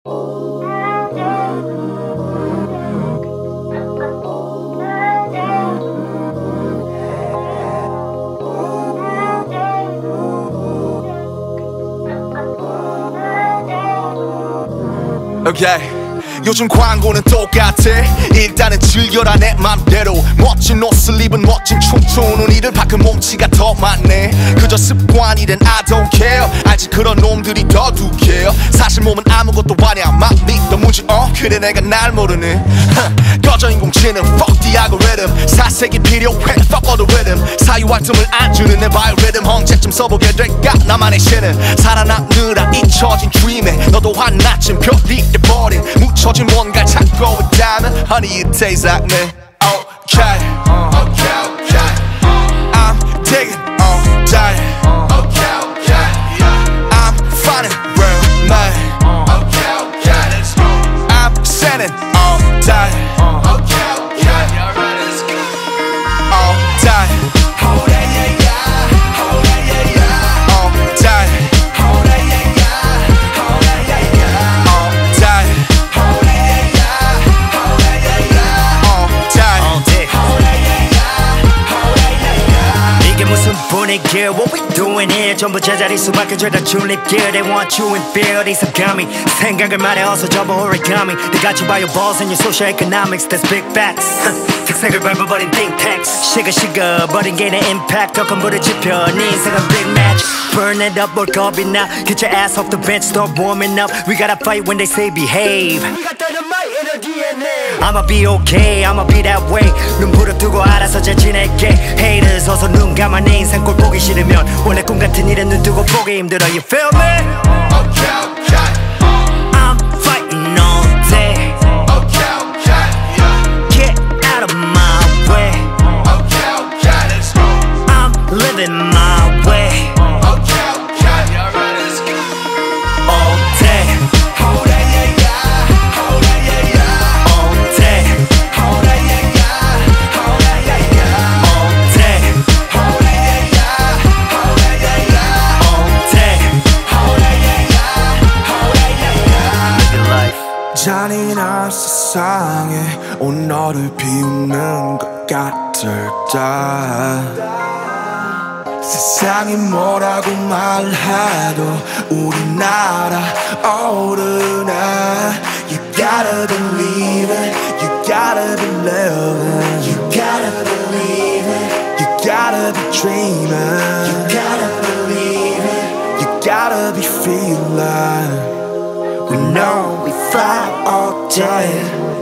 Okay. 요즘 광고는 똑같아. 일단은 즐겨라 내 맘대로. 멋진 옷을 입은 멋진 춤추는 이들 밖은 몸치가 더 많네. 그저 습관이된 I don't care. 알지 그런 놈들이 더 두께요. 사실 몸은 아무것도 아니야. 막 믿어무지 그래 내가 날 모르는 꺼져 인공지능 fuck the algorithm. 사색이 필요해 fuck all the rhythm. 사유할 틈을 안 주는 내 바이오리듬. 언제쯤 써보게 될까 나만의 신은. 살아남느라 잊혀진 dream에 너도 하나쯤 별이 돼버린 묻혀진 뭔가를 찾고 있다면 Honey it tastes like me. Okay, okay, okay. I'm digging all day. Okay, okay, yeah. I'm finding real me. Okay, okay, let's go. I'm sending all day. Okay, okay, yeah, right, let's go. All day. Oh yeah, yeah, yeah. Oh yeah, yeah, yeah. All day. Oh yeah, yeah, yeah. Oh yeah, yeah, yeah. All day. Oh yeah, yeah, yeah. Oh yeah, yeah, yeah. All day. All day. Oh yeah, yeah, yeah. Oh yeah, yeah, yeah. 이게 무슨 분위기야? What we doing here? 전부 제자리 수밖에 죄다 줄리길. They want you in fear. 어디서 감히 생각을 말해 어서 접어 origami. They got you by your balls and your social economics. That's big facts. 특색을 밟아버린 think tanks. 식어버린 개인의 impact. 더 큰 불을 지펴 네 인생은 big match. Burn it up 뭘 겁이 나. Get your ass off the bench. Start warming up. We gotta fight when they say behave. We got dynamite in our DNA. I'ma be okay. I'ma be that way. 눈부를 두고 알아서 잘 지낼게. Haters 어서 눈 감아 내 인생 꼴 보기 싫으면 원래 꿈 같은 일은 눈 뜨고 보기 힘들어. You feel me? Okay, okay. I'm fighting all day. Okay, okay, yeah. Get out of my way. Okay, okay, let's go. I'm living my way. Okay, okay, yeah, right, let's go. All day. Oh yeah, yeah, yeah. Oh yeah, yeah, yeah. All day. Oh yeah, yeah, yeah. Oh yeah, yeah, yeah. All day. Oh yeah, yeah, yeah. Oh yeah, yeah, yeah. All day. Oh yeah, yeah, yeah. Oh yeah, yeah, yeah. Live your life. 잔인한 세상에 온 너를 비우는 것 같을 때 세상이 뭐라고 말해도 우리나라 어른아 You gotta believe it You gotta believe it You gotta believe it You gotta be dreaming You gotta believe it You gotta be feeling We know we fly all day